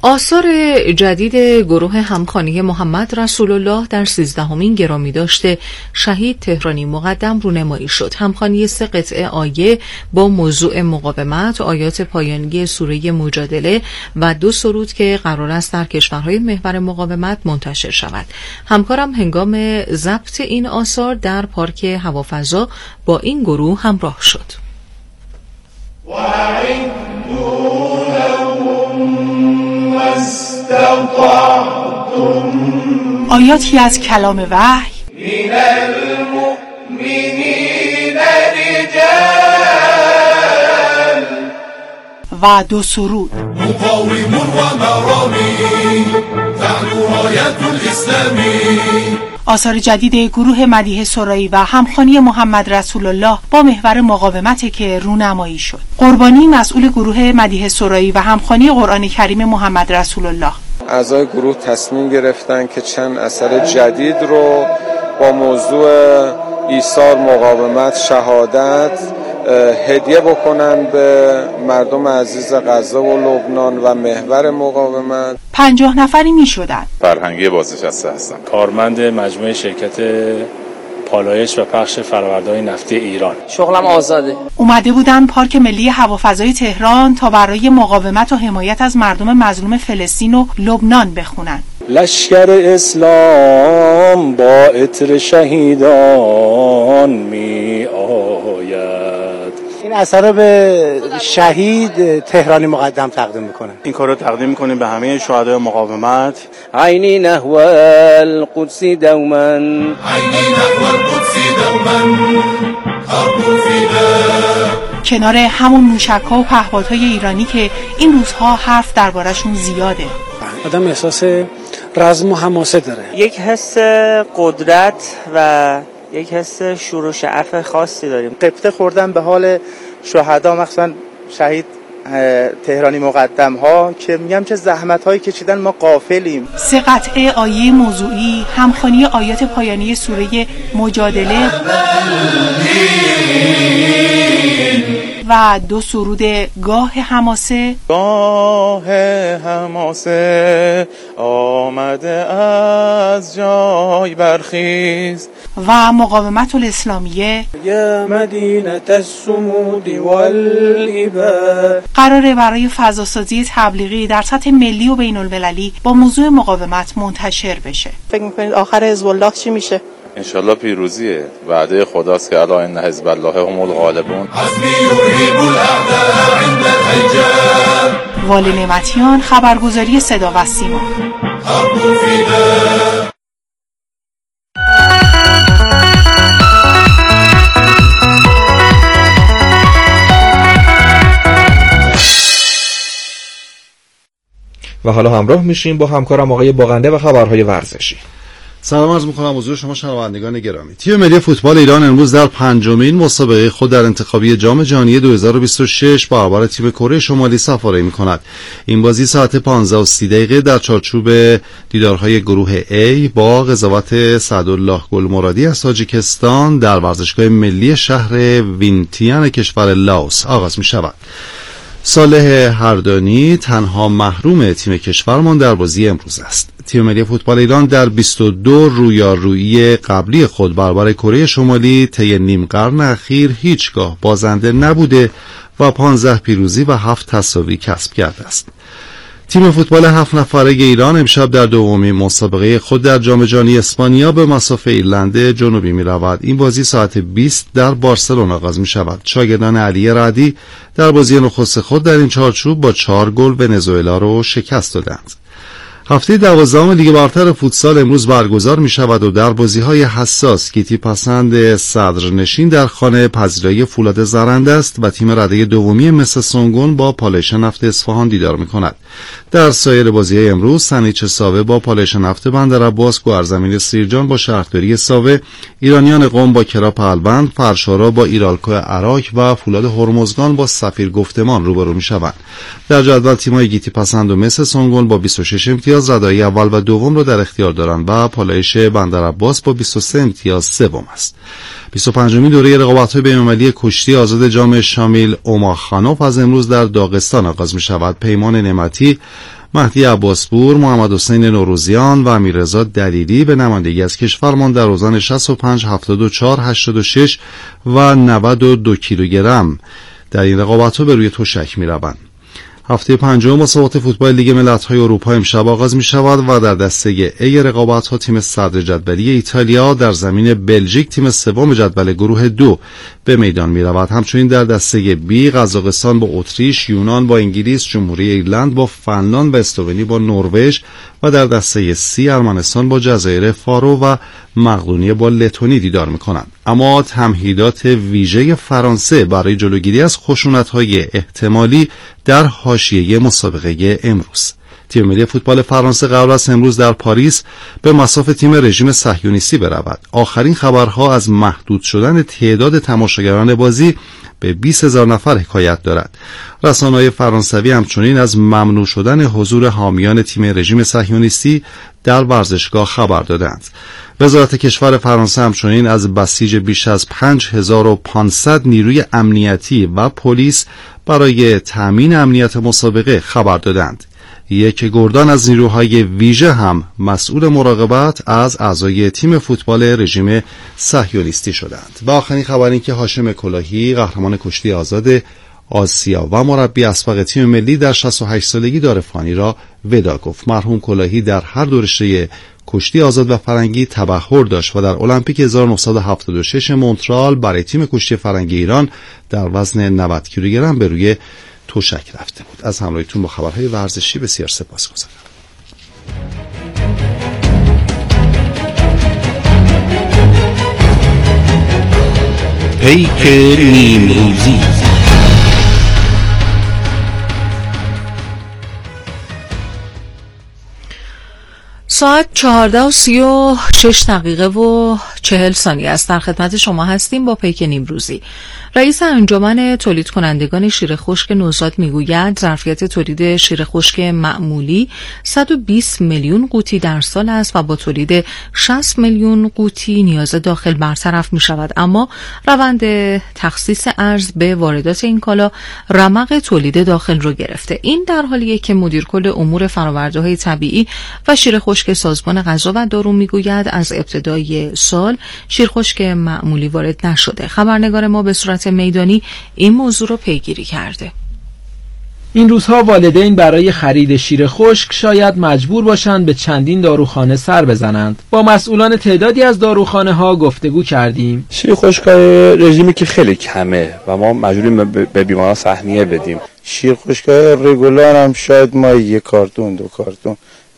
آثار جدید گروه همخوانی محمد رسول الله در 13مین گرامیداشت شهید تهرانی مقدم رونمایی شد. همخوانی 3 قطعه آیه با موضوع مقاومت، آیات پایانی سوره مجادله و 2 سرود که قرار است در کشورهای محور مقاومت منتشر شود. همکارم هنگام ضبط این آثار در پارک هوافضا با این گروه همراه شد. آیاتی از کلام وحی من المؤمنین رجال و 2 سرود مقاوم و مرامی تعلو راية الاسلام. آثار جدید گروه مدیحه سرایی و همخوانی محمد رسول الله با محور مقاومت که رونمایی شد. قربانی مسئول گروه مدیحه سرایی و همخوانی قرآن کریم محمد رسول الله. اعضای گروه تصمیم گرفتن که چند اثر جدید رو با موضوع ایثار، مقاومت، شهادت هدیه بکنن به مردم عزیز غزه و لبنان و محور مقاومت. 50 نفری می شدن. فرهنگی بازنشسته هستم، کارمند مجموعه شرکت پالایش و پخش فرآورده‌های نفتی ایران. شغلم آزاده. اومده بودن پارک ملی هوافضای تهران تا برای مقاومت و حمایت از مردم مظلوم فلسطین و لبنان بخونن. لشکر اسلام با عطر شهیدان می آید. این اثر رو به شهید تهرانی مقدم تقدیم میکنه. این کار رو تقدیم میکنیم به همه شهدای مقاومت. عینی نحو القدس دوما، عینی نحو القدس دوما حرب فیها. کنار همون موشک‌ها و پهپادهای ایرانی که این روزها حرف دربارشون زیاده. آدم احساس رزم و حماسه داره. یک حس قدرت و یک حس شور و شعف خاصی داریم. قبطه خوردن به حال شهدا، مخصوصا شهید تهرانی مقدم ها که میگم چه زحمت هایی کشیدن، ما غافلیم. 3 قطعه آیه موضوعی، همخوانی آیات پایانی سوره مجادله و 2 سرود گاه حماسه. گاه حماسه آمده از جای برخیز و مقاومت الاسلامیه. یا مدینه الصمود والعباد. قراره برای فضاسازی تبلیغی در سطح ملی و بین المللی با موضوع مقاومت منتشر بشه. فکر میکنید آخر حزب الله چی میشه؟ انشالله پیروزیه. وعده خداست که الا ان حزب الله هم الغالبون. والی نعمتیان، خبرگزاری صدا و سیما. و حالا همراه میشیم با همکارم آقای باغنده و خبرهای ورزشی. سلام عرض می‌کنم حضور شما شنوندگان گرامی. تیم ملی فوتبال ایران امروز در 5مین مسابقه خود در انتخابی جام جهانی 2026 برابر تیم کره شمالی سفاری می‌کند. این بازی ساعت 15:30 در چارچوب دیدارهای گروه A با قضاوت سعدالله گلمرادی از تاجیکستان در ورزشگاه ملی شهر وینتیان کشور لاوس آغاز می‌شود. صالح هردانی تنها محروم تیم کشورمان در بازی امروز است. تیم ملی فوتبال ایران در 22 رویارویی قبلی خود برابر کره شمالی طی نیم قرن اخیر هیچگاه بازنده نبوده و 15 پیروزی و 7 تساوی کسب کرده است. تیم فوتبال 7 نفره ایران امشب در دومین مسابقه خود در جام جهانی اسپانیا به مصاف ایرلند جنوبی می رود. این بازی ساعت 20 در بارسلون آغاز می شود. شاگردان علی رعدی در بازی نخست خود در این چارچوب با 4 گل ونزوئلا را شکست دادند. هفته 12 لیگ برتر فوتسال امروز برگزار می شود و در بازی‌های حساس گیتی پسند صدرنشین در خانه پذیرایی فولاد زرنده است و تیم رده دومی مس سونگون با پالایش نفت اصفهان دیدار می کند. در سایر بازی‌های امروز سنیچ ساوه با پالایش نفت بندرعباس، گوهرزمین سیرجان با شهرداری ساوه، ایرانیان قم با کراپ البند، فرشارا با ایرالکو عراق و فولاد هرمزگان با سفیر گفتمان روبرو می شوند. در جدول تیم‌های گیتی پسند و مس سونگون با 26 امتیاز ردای اول و دوم را در اختیار دارند و پالایش بندرعباس با 23 امتیاز سوم است. 25مین دوره رقابت‌های بین‌المللی کشتی آزاد جام شامیل اوماخانوف از امروز در داغستان آغاز می‌شود. پیمان نعمتی مهدی عباسپور، محمد حسین نوروزیان و امیررضا دلیلی به نمایندگی از کشورمان در اوزان 65 74 86 و 92 کیلوگرم در این رقابت‌ها به روی تشک می‌روند. هفته پنجم مسابقات فوتبال لیگ ملت‌های اروپا امشب آغاز می‌شود و در دسته A رقابت‌ها تیم صدر جدولی ایتالیا در زمین بلژیک تیم سوم جدول گروه 2 به میدان می‌رود. همچنین در دسته B قزاقستان با اتریش، یونان با انگلیس، جمهوری ایرلند با فنلاند و اسلوونی با نروژ و در دسته C ارمنستان با جزایر فارو و مقدونیه با لتونی دیدار می‌کنند. اما تمهیدات ویژه فرانسه برای جلوگیری از خشونت‌های احتمالی در حاشیه مسابقه امروز. تیم ملی فوتبال فرانسه قرار است امروز در پاریس به مصاف تیم رژیم صهیونیستی برود. آخرین خبرها از محدود شدن تعداد تماشاگران بازی به 20,000 نفر حکایت دارد. رسانه‌های فرانسوی همچنین از ممنوع شدن حضور حامیان تیم رژیم صهیونیستی در ورزشگاه خبر دادند. وزارت کشور فرانسه همچنین از بسیج بیش از 5500 نیروی امنیتی و پلیس برای تأمین امنیت مسابقه خبر دادند. یک گردان از نیروهای ویژه هم مسئول مراقبت از اعضای تیم فوتبال رژیم صهیونیستی شدند. و آخرین خبر این که هاشم کلاهی قهرمان کشتی آزاد آسیا و مربی اسبق تیم ملی در 68 سالگی دار فانی را ودا گفت. مرحوم کلاهی در هر دو رشته کشتی آزاد و فرنگی تبحر داشت و در المپیک 1976 مونترال برای تیم کشتی فرنگی ایران در وزن 90 کیلوگرم به روی تشک رفته بود. از همراهیتون با خبرهای ورزشی بسیار سپاسگزارم. پیک نیمروزی. ساعت 14:36 و 40 ثانیه است. در خدمت شما هستیم با پیک نیمروزی. رئیس انجمن تولید کنندگان شیر خشک نوزاد میگوید ظرفیت تولید شیر خشک معمولی 120 میلیون قوطی در سال است و با تولید 60 میلیون قوطی نیاز داخل برطرف می شود، اما روند تخصیص ارز به واردات این کالا رمق تولید داخل رو گرفته. این در حالیه که مدیر کل امور فرآورده‌های طبیعی و شیر خشک سازمان غذا و دارو میگوید از ابتدای سال شیر خشک معمولی وارد نشده. خبرنگار ما به صورت میدانی این موضوع رو پیگیری کرده. این روزها والدین برای خرید شیر خشک شاید مجبور باشند به چندین داروخانه سر بزنند. با مسئولان تعدادی از داروخانه ها گفتگو کردیم. شیر خشک‌های رژیمی که خیلی کمه و ما مجبوریم به بیماران سهمیه بدیم. شیر خشک‌های رگولار هم شاید ما 1 کارتون 2 کارتون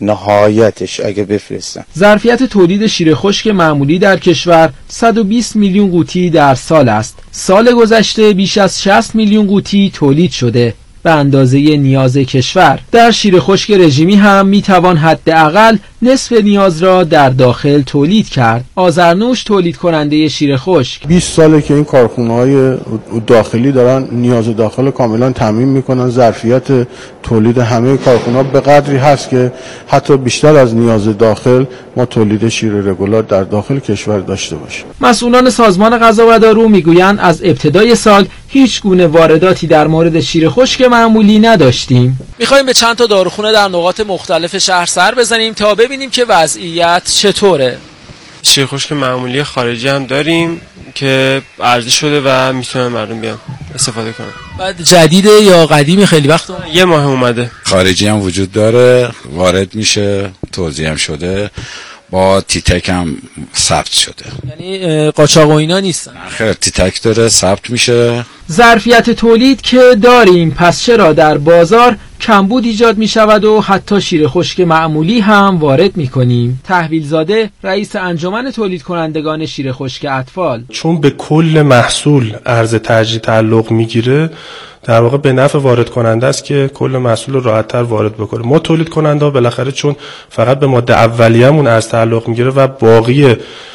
نهایتش اگه بفرستن. ظرفیت تولید شیر خشک معمولی در کشور 120 میلیون قوطی در سال است. سال گذشته بیش از 60 میلیون قوطی تولید شده. به اندازه نیاز کشور. در شیر خشک رژیمی هم میتوان حداقل نصف نیاز را در داخل تولید کرد. آذرنوش تولید کننده شیر خشک: 20 ساله که این کارخانه‌های داخلی دارن نیاز داخل کاملا تامین میکنن. ظرفیت تولید همه کارخانه‌ها به قدری هست که حتی بیشتر از نیاز داخل ما تولید شیر رگولار در داخل کشور داشته باشیم. مسئولان سازمان غذا و دارو میگویند از ابتدای سال هیچ گونه وارداتی در مورد شیر خشک معمولی نداشتیم. میخوایم به چند تا داروخونه در نقاط مختلف شهر سر بزنیم تا ببینیم که وضعیت چطوره. شیر خشک معمولی خارجی هم داریم که عرضه شده و میتونن مردم بیان استفاده کنن. بعد جدیده یا قدیمی؟ خیلی وقت اومده. 1 ماه اومده. خارجی هم وجود داره، وارد میشه، توزیع هم شده، با تیتک هم ثبت شده. یعنی قاچاق و اینا نیستن؟ خیلی تیتک داره، ثبت میشه. ظرفیت تولید که داریم، پس چرا در بازار کمبود ایجاد می شود و حتی شیر خشک معمولی هم وارد می کنیم؟ تحویل زاده رئیس انجمن تولید کنندگان شیر خشک اطفال: چون به کل محصول ارز ترجیح تعلق میگیره، در واقع به نفع وارد کننده است که کل محصول رو راحت‌تر وارد بکنه. ما تولید کننده ها بالاخره چون فقط به ماده اولیه‌مون ارز تعلق میگیره و باقی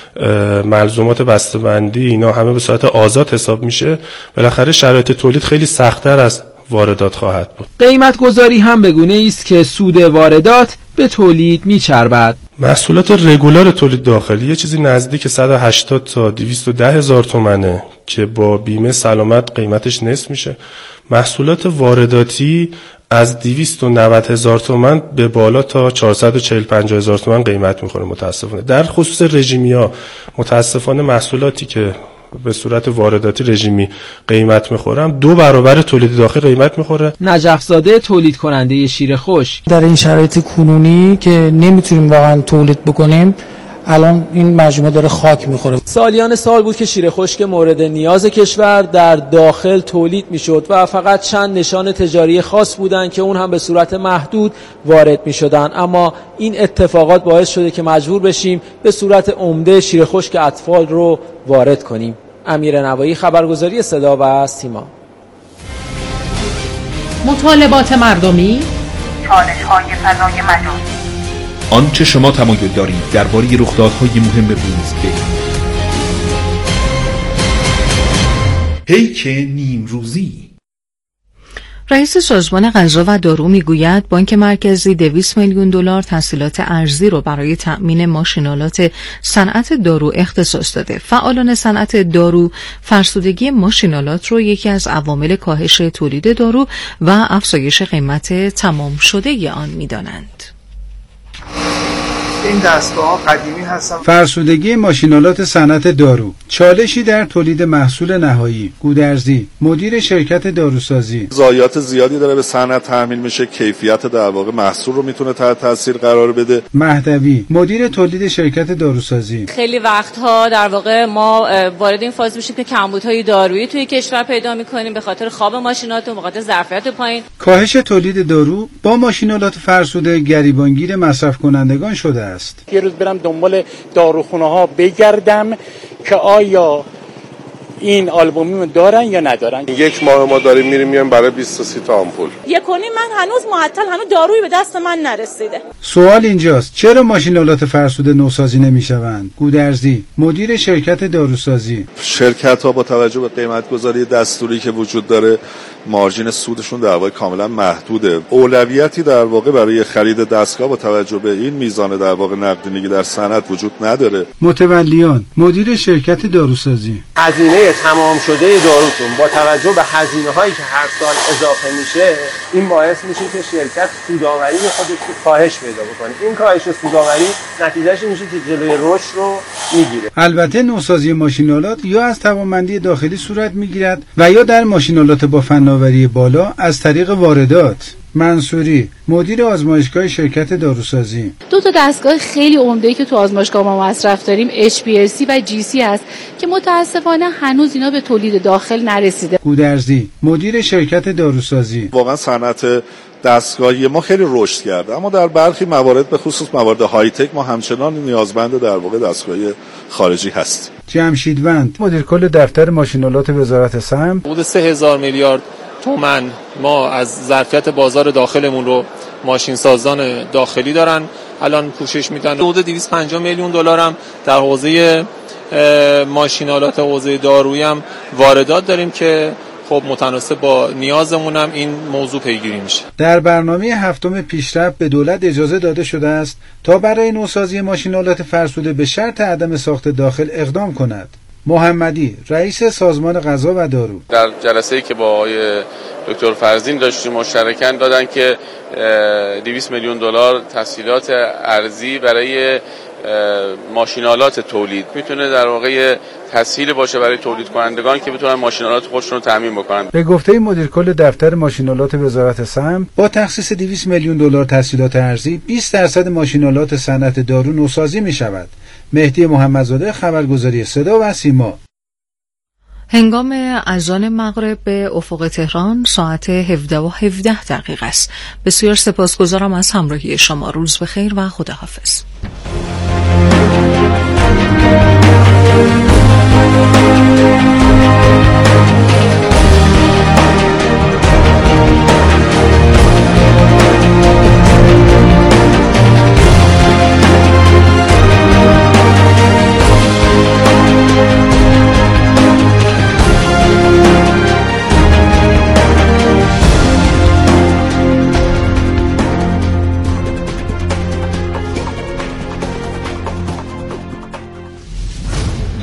ملزومات بسته‌بندی اینا همه به صورت آزاد حساب میشه، بالاخره شرایط تولید خیلی سخت‌تر از واردات خواهد بود. قیمت گذاری هم به گونه‌ای است که سود واردات به تولید میچربد. محصولات رگولار تولید داخلی یه چیزی نزدیک 180 تا 210 هزار تومنه که با بیمه سلامت قیمتش نصف میشه. محصولات وارداتی از 290,000 تومان به بالا تا 440-50,000 تومان قیمت میخوره. متاسفانه در خصوص رژیمیا متاسفانه محصولاتی که به صورت وارداتی رژیمی قیمت میخورم 2 برابر تولید داخل قیمت میخوره. نجف‌زاده تولید کننده شیر خشک: در این شرایط کنونی که نمیتونیم واقعا تولید بکنیم، الان این مجموعه داره خاک میخوره. سالیان سال بود که شیر خشک مورد نیاز کشور در داخل تولید میشد و فقط چند نشان تجاری خاص بودند که اون هم به صورت محدود وارد میشدن، اما این اتفاقات باعث شده که مجبور بشیم به صورت عمده شیر خشک اطفال رو وارد کنیم. امیر نوایی، خبرگزاری صدا و سیما. مطالبات مردمی، چالش‌های فضای مجازی، آنچه شما تمایل دارید درباره رخدادهای مهم روز بگید. پیک نیمروزی. رئیس سازمان غذا و دارو میگوید بانک مرکزی 200 میلیون دلار تسهیلات ارزی رو برای تأمین ماشینالات صنعت دارو اختصاص داده. فعالان صنعت دارو فرسودگی ماشینالات رو یکی از عوامل کاهش تولید دارو و افزایش قیمت تمام شده آن می‌دانند. این دستگاه قدیمی هستن. فرسودگی ماشینالات صنعت دارو، چالشی در تولید محصول نهایی. گودرزی، مدیر شرکت داروسازی: ضایعات زیادی داره به صنعت تحمیل میشه، کیفیت در واقع محصول رو میتونه تحت تاثیر قرار بده. مهدوی، مدیر تولید شرکت داروسازی: خیلی وقتها در واقع ما وارد این فاز میشیم که کمبودهای دارویی توی کشور پیدا میکنیم به خاطر خواب ماشینات و به خاطر ظرفیت پایین. کاهش تولید دارو با ماشینالات فرسوده گریبانگیر مصرف کنندگان شده است. یه روز برم دنبال داروخونه ها بگردم که آیا این آلبومیمو دارن یا ندارن. یک ماه ما داریم میریم برای 20 تا آمپول. من هنوز معطل، هنوز دارویی به دست من نرسیده. سوال اینجاست چرا ماشینالات فرسوده نوسازی نمیشوند؟ گودرزی، مدیر شرکت داروسازی: شرکت ها با توجه به قیمت گذاری دستوری که وجود داره مارجین سودشون در واقع کاملا محدوده. اولویتی در واقع برای خرید دستگاه با توجه به این میزان در واقع نقدینگی در صنعت وجود نداره. متولیان، مدیر شرکت داروسازی: هزینه تمام شده داروتون با توجه به هزینه‌هایی که هر سال اضافه میشه، این باعث میشه که شرکت سودآوری خودش رو کاهش پیدا بکنه. این کاهش سودآوری نتیجهش میشه که جلوی رشد رو میگیره. البته نوسازی ماشینالات یا از توانمندی داخلی صورت میگیرد و یا در ماشینالات با فناوری بالا از طریق واردات. منصوری، مدیر آزمایشگاه شرکت داروسازی: 2 دستگاه خیلی عمده‌ای که تو آزمایشگاه ما مصرف داریم HPLC و GC هست که متاسفانه هنوز اینا به تولید داخل نرسیده. گودرزی، مدیر شرکت داروسازی: واقعا صنعت دستگاهی ما خیلی رشد کرده، اما در برخی موارد به خصوص موارد های تک ما همچنان نیازمند در واقع دستگاهی خارجی هست. جمشیدوند، مدیر کل دفتر ماشینالات وزارت سمت: حدود 3000 میلیارد تومان ما از ظرفیت بازار داخلمون رو ماشین سازان داخلی دارن الان پوشش میدن. حدود 250 میلیون دلار هم در حوزه ماشینالات حوزه دارویی هم واردات داریم که خب متناسب با نیازمون هم این موضوع پیگیری میشه. در برنامه 7 پیشرفت به دولت اجازه داده شده است تا برای نوسازی ماشینالات فرسوده به شرط عدم ساخت داخل اقدام کند. محمدی، رئیس سازمان غذا و دارو: در جلسه‌ای که با آقای دکتر فرزین داشتیم مشترکاً دادن که 200 میلیون دلار تسهیلات ارزی برای ماشینالات تولید میتونه در واقع تسهیل باشه برای تولید کنندگان که بتونن ماشینالات خودشون رو تامین بکنن. به گفته مدیر کل دفتر ماشینالات وزارت سمت، با تخصیص 200 میلیون دلار تسهیلات ارزی 20% ماشینالات صنعت دارو نوسازی میشود. مهدی محمدزاده، خبرگزاری صدا و سیما. هنگام اذان مغرب به افق تهران ساعت 17:17 است. بسیار سپاسگزارم از همراهی شما. روز بخیر و خداحافظ.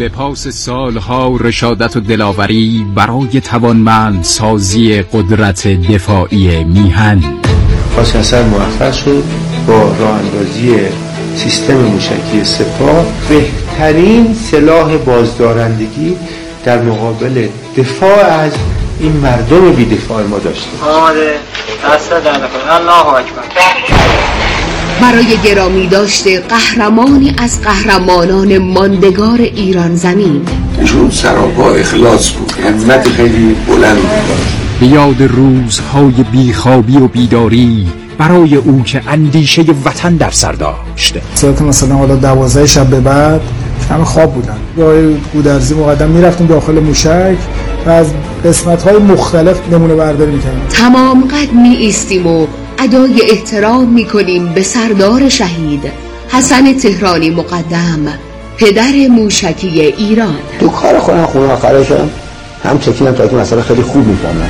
به پاس سالها رشادت و دلاوری برای توانمند سازی قدرت دفاعی میهن، قاسم حسن موفق شد با راه اندازی سیستم موشکی سپاه بهترین سلاح بازدارندگی در مقابل دفاع از این مردم بی‌دفاع ما داشته. آماده، دست در نکنه. الله اکبر. برای گرامی داشته قهرمانی از قهرمانان ماندگار ایران زمین، ایشون سراپا اخلاص بود، همت خیلی بلند بود. به یاد روزهای بیخوابی و بیداری برای او که اندیشه وطن در سر داشت. ساعت مثلا حالا 12 شب به بعد همه خواب بودن. با گودرزی مقدم میرفتیم داخل موشک و از قسمت‌های مختلف نمونه برداری می‌کردیم. تمام قد می‌ایستیم و ادای احترام می‌کنیم به سردار شهید حسن تهرانی مقدم، پدر موشکی ایران. تو کار خودم خونه آخره شدم، هم چکیدم تا که مثلا خیلی خوب می‌فهمم.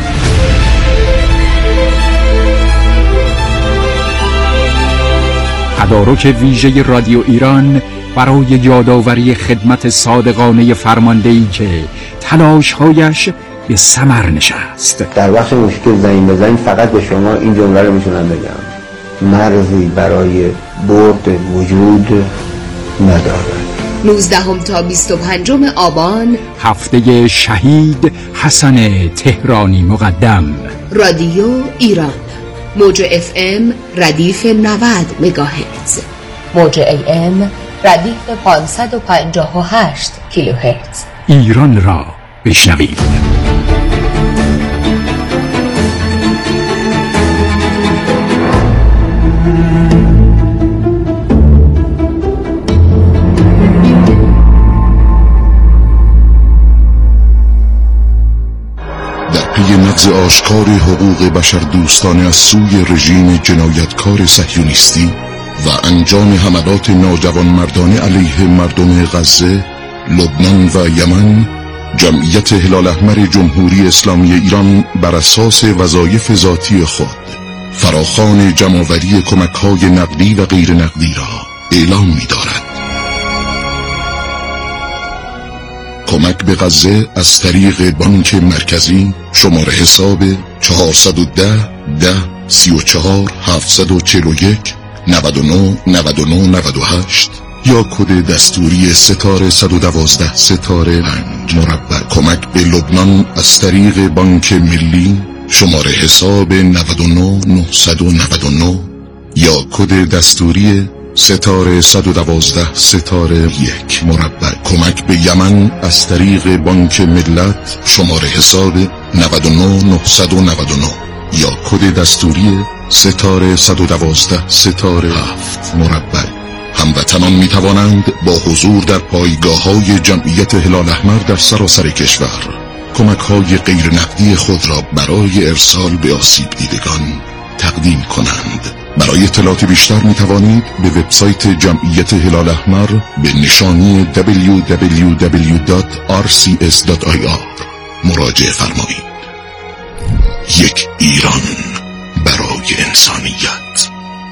تدارک ویژه رادیو ایران برای یادآوری خدمت صادقانه فرماندهی که تلاش‌هایش به ثمر نشست. در وقت مشکل زنگ بزنید فقط به شما این جمله رو میتونم بگم: مرزی برای برد وجود ندارد. 19 تا 25 آبان، هفته شهید حسن تهرانی مقدم. رادیو ایران، موج FM ردیف 90 مگاهرتز، موج AM ردیف 558 کیلوهرتز. ایران را بشنوید. نقض آشکار حقوق بشر دوستانه از سوی رژیم جنایتکار صهیونیستی و انجام حملات ناجوانمردانه علیه مردم غزه، لبنان و یمن، جمعیت هلال احمر جمهوری اسلامی ایران بر اساس وظایف ذاتی خود فراخوان جمع‌آوری کمک‌های نقدی و غیر نقدی را اعلام می‌دارد. کمک به غزه از طریق بانک مرکزی، شماره حساب 410 10 34 741 99 99 98 یا کد دستوری ستاره 112 ستاره 5 مربع. کمک به لبنان از طریق بانک ملی، شماره حساب 99 999 یا کد دستوری ستاره 112 ستاره 1 مربع. کمک به یمن از طریق بانک ملت، شماره حساب 99 999 یا کد دستوری ستاره 112 ستاره 7 مربع. هموطنان می توانند با حضور در پایگاه‌های جمعیت هلال احمر در سراسر کشور کمک‌های غیر نقدی خود را برای ارسال به آسیب دیدگان تقدیم کنند. برای اطلاعات بیشتر می توانید به وبسایت جمعیت هلال احمر به نشانی www.rcs.ir مراجعه فرمایید. یک ایران برای انسانیت.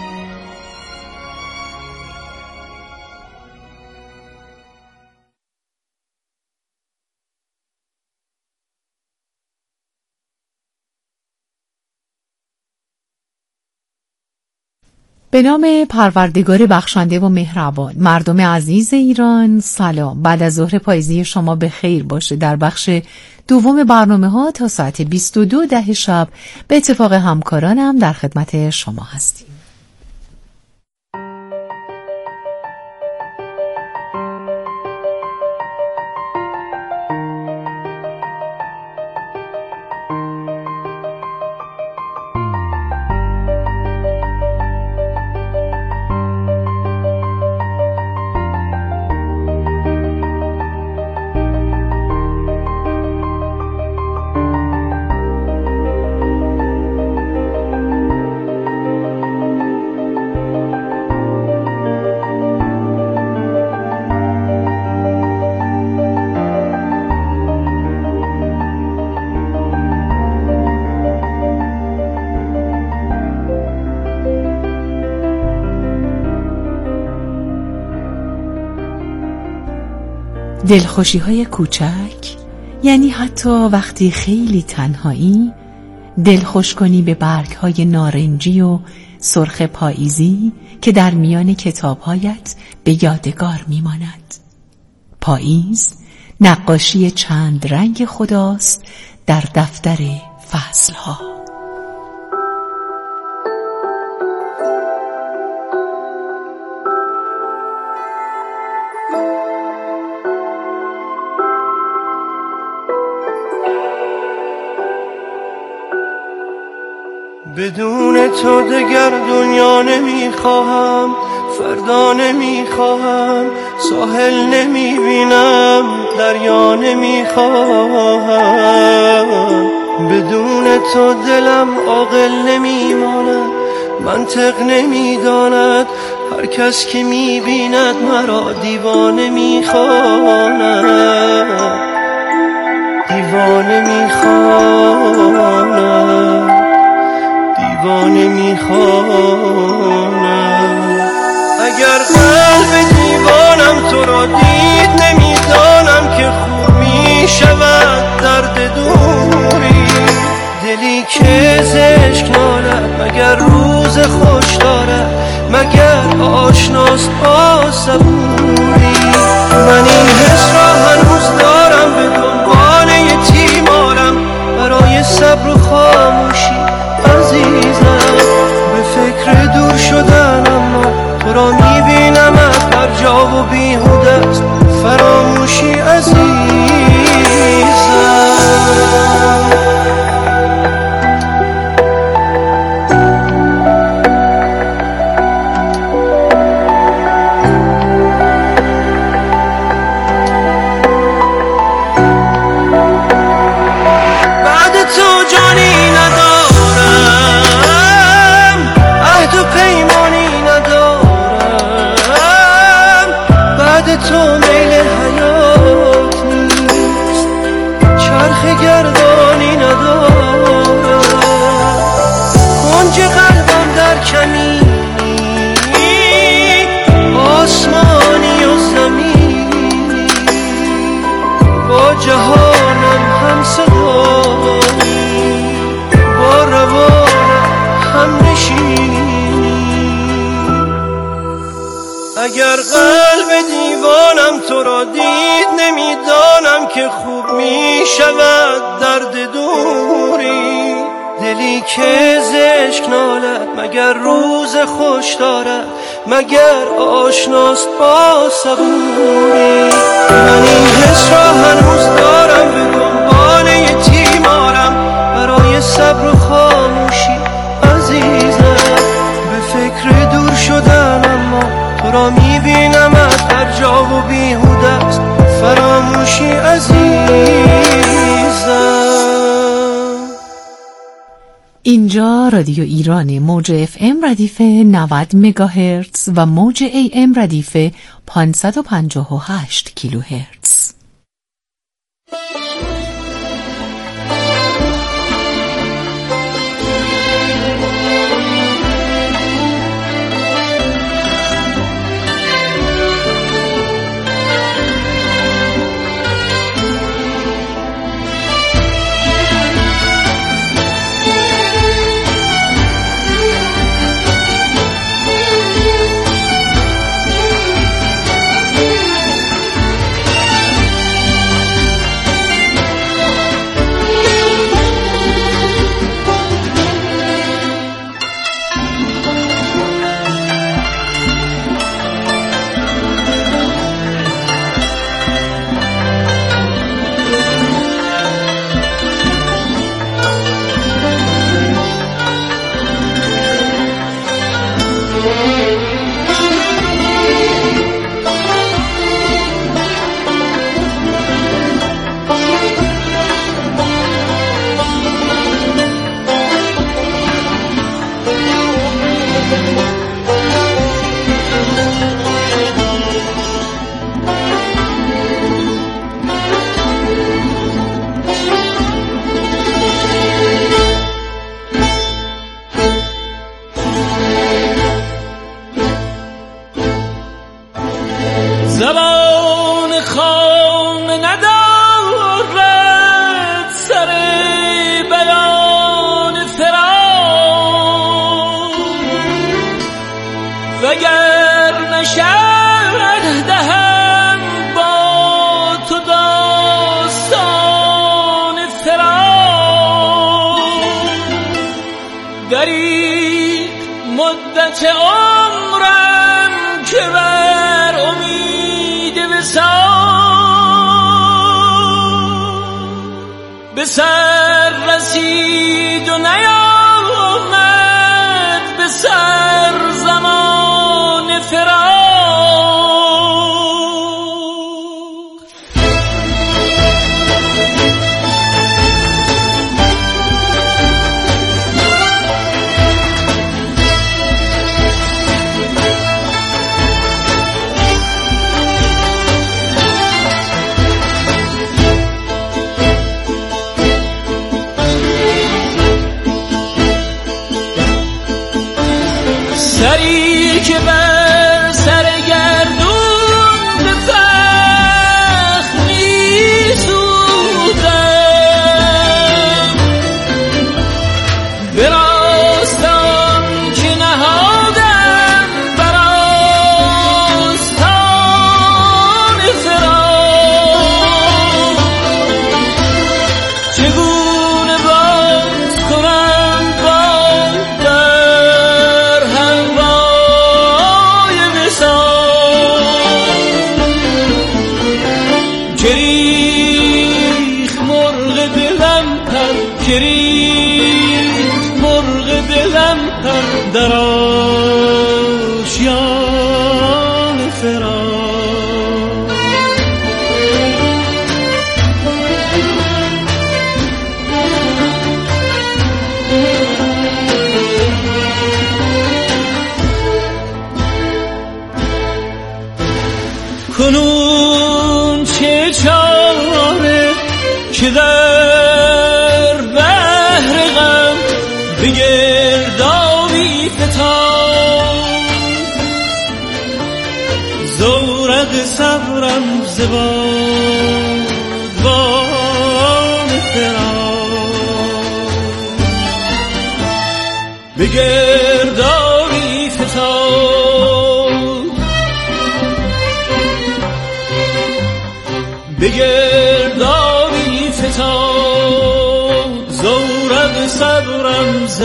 به نام پروردگار بخشنده و مهربان. مردم عزیز ایران سلام. بعد از ظهر پاییزی شما به خیر باشه. در بخش دوم برنامه ها تا ساعت 22:10 شب به اتفاق همکارانم در خدمت شما هستیم. دلخوشی‌های کوچک، یعنی حتی وقتی خیلی تنهایی، دلخوش کنی به برگ‌های نارنجی و سرخ پاییزی که در میان کتاب‌هایت به یادگار می‌ماند. پاییز نقاشی چند رنگ خداست در دفتر فصل‌ها. بدون تو دگر دنیا نمیخواهم، فردا نمیخواهم، ساحل نمیبینم، دریا نمیخواهم. بدون تو دلم عاقل نمیماند، منطق نمیداند، هر کس که میبیند مرا دیوانه میخواند، دیوانه میخواند، دیوانه میخوانم. اگر قلب دیوانم تو را دید، نمیدانم که خوب میشود درد دوری. دلی که زشک نالد مگر روز خوش دارد، مگر آشناست با صبوری. من این حس را هنوز دارم، به دنبال یتیمانم، برای صبر و خاموشی عزیزم. به فکر دور شدن اما تو را میبینم هر جا و بیهوده است فراموشی عزیزم. تو میل حیات نیست، چرخ گردانی ندارم، کنج قلبم در کمینی، آسمانی و زمینی، با جهانم هم صدایی، با روانم هم نشینی. اگر قلب دیوانم تو را دید، نمیدانم که خوب می شود درد دوری. دلی که زشک نالد مگر روز خوش دارد، مگر آشناست با صبوری. من این حس را هنوز دارم، به دنبال یتیمانم، برای صبر و خاموشی عزیزم. به فکر دور شدن اما تو را میبینم از هر جا و بیهوده است فراموشی عزیزم. اینجا رادیو ایران، موج FM ردیف 90 مگاهرتز و موج AM ردیف 558 کیلوهرتز. وگر نشد دهم با تو داستان فراق، در این مدت عمرم که بر امید وصال به سر رسید و نیامد به سر زمان فراق. سری که بر سر گردون به فخر می‌سوزم، به راستان که نهادم بر آستان فراق، چگونه باز کنم باز در هوای وصال، کریخ مرغ دلم پر، کریخ مرغ دلم پر در آشیان فراق. کنون چه چاره که در بحر غم به گردابی فتاد، زورق صبرم ز بادبان فراق، به گردابی فتاد، به گردابی فتاد، زورق صبرم ز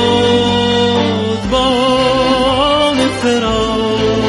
بادبان فراق.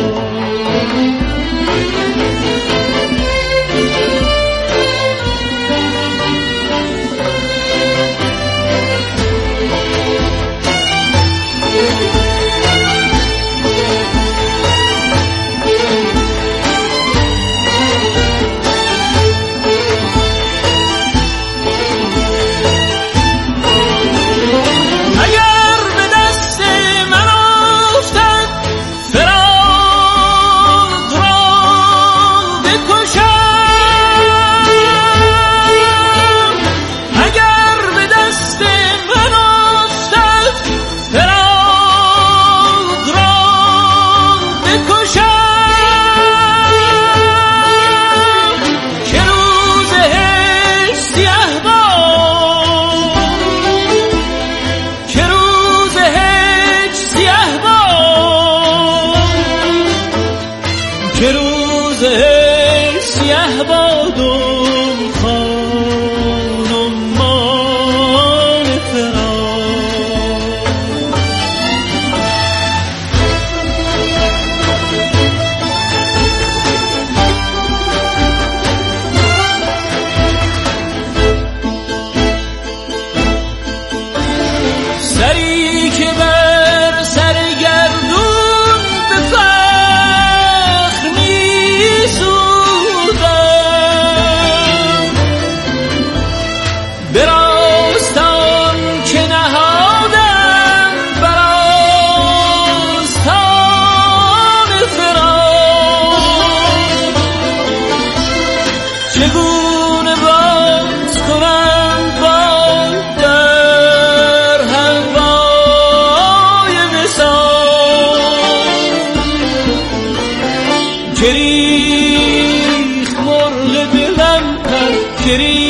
که روز سیه باد و خانمان فراق. سری که بر سر گردون به فخر می‌سوزم، به راستان که نهادم بر آستان فراق، چگونه باز کنم باز در هوای وصال، کریخ مرغ دلم پر، کریخ